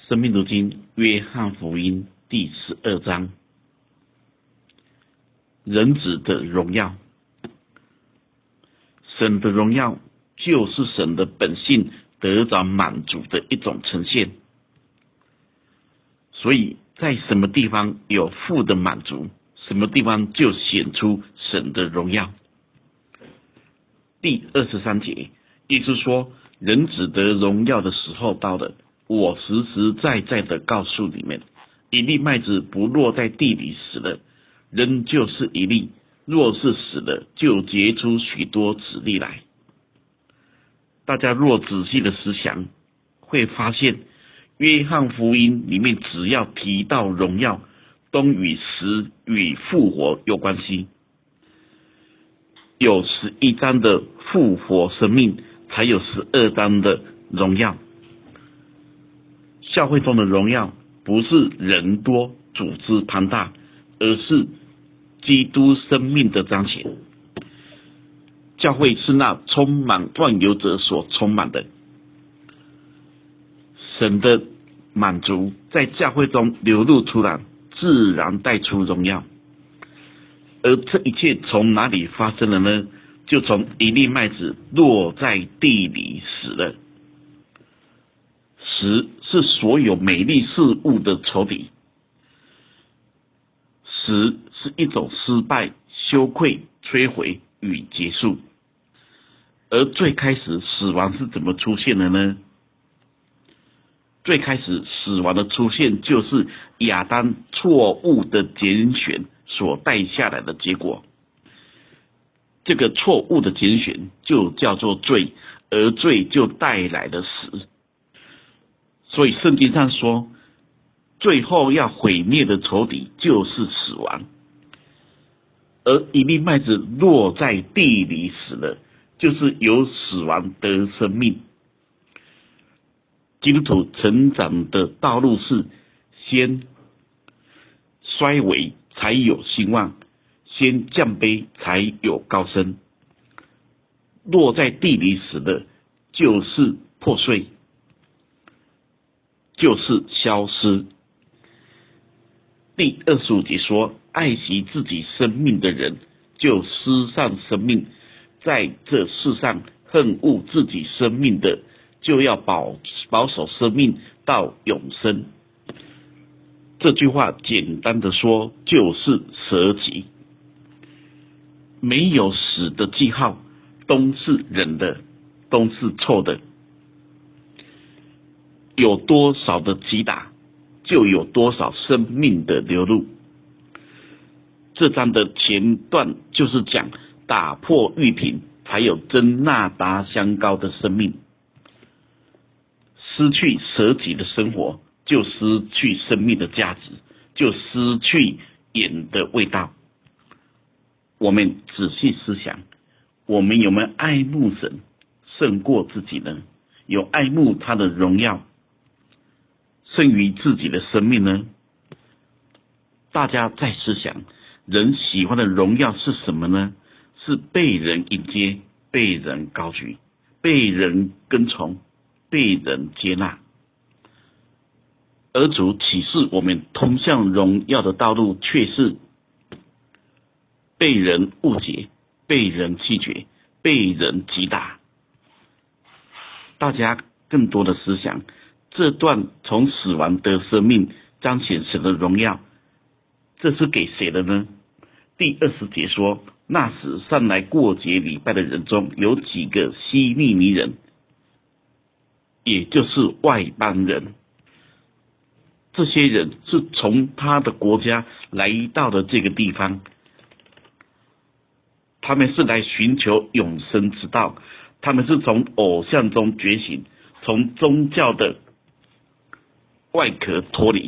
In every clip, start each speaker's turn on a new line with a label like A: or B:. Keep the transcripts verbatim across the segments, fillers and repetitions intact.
A: 生命读经约翰福音第十二章，人子的荣耀。神的荣耀就是神的本性得着满足的一种呈现，所以在什么地方有父的满足，什么地方就显出神的荣耀。第二十三节，意思说人子得荣耀的时候到了，我实实在在的告诉你们，一粒麦子不落在地里死了，仍旧是一粒；若是死了，就结出许多子粒来。大家若仔细的思想，会发现约翰福音里面只要提到荣耀，都与死与复活有关系。有十一章的复活生命，才有十二章的荣耀。教会中的荣耀不是人多组织庞大，而是基督生命的彰显。教会是那充满万有者所充满的，神的满足在教会中流露出来，自然带出荣耀。而这一切从哪里发生了呢？就从一粒麦子落在地里死了。死是所有美丽事物的仇敌，死是一种失败、羞愧、摧毁与结束。而最开始死亡是怎么出现的呢？最开始死亡的出现就是亚当错误的拣选所带下来的结果。这个错误的拣选就叫做罪，而罪就带来了死。所以圣经上说，最后要毁灭的仇敌就是死亡。而一粒麦子落在地里死了，就是由死亡得生命。基督徒成长的道路是先衰微才有兴旺，先降卑才有高升。落在地里死的，就是破碎，就是消失。第二十五节说，爱惜自己生命的人就失丧生命，在这世上恨恶自己生命的，就要保保守生命到永生。这句话简单的说，就是舍己。没有死的记号，都是人的，都是错的。有多少的击打，就有多少生命的流露。这章的前段就是讲打破玉瓶，才有真纳达香膏的生命。失去舍己的生活，就失去生命的价值，就失去盐的味道。我们仔细思想，我们有没有爱慕神胜过自己呢？有爱慕他的荣耀胜于自己的生命呢？大家再思想，人喜欢的荣耀是什么呢？是被人迎接，被人高举，被人跟从，被人接纳。而主启示我们通向荣耀的道路，却是被人误解，被人弃绝，被人击打。大家更多的思想，这段从死亡得生命，彰显神的荣耀，这是给谁的呢？第二十节说，那时上来过节礼拜的人中，有几个希利尼人，也就是外邦人。这些人是从他的国家来到了这个地方，他们是来寻求永生之道，他们是从偶像中觉醒，从宗教的外壳脱离。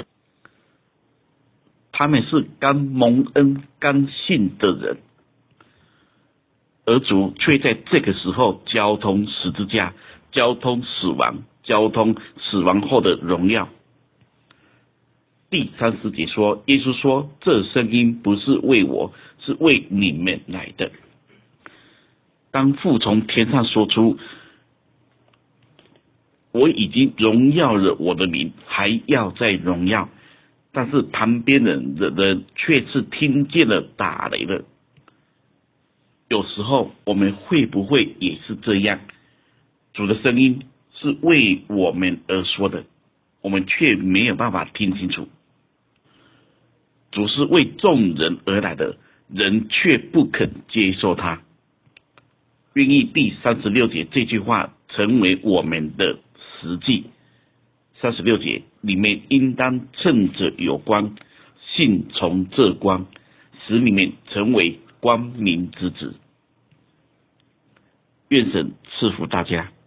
A: 他们是刚蒙恩刚信的人，而主却在这个时候交通十字架，交通死亡，交通死亡后的荣耀。第三十节说，耶稣说，这声音不是为我，是为你们来的。当父从天上说出我已经荣耀了我的名，还要再荣耀，但是旁边人的人却是听见了打雷了。有时候我们会不会也是这样？主的声音是为我们而说的，我们却没有办法听清楚。主是为众人而来的，人却不肯接受他。愿意第三十六节这句话成为我们的实际。三十六节里面应当趁着有光，信从这光，使你们成为光明之子。愿神赐福大家。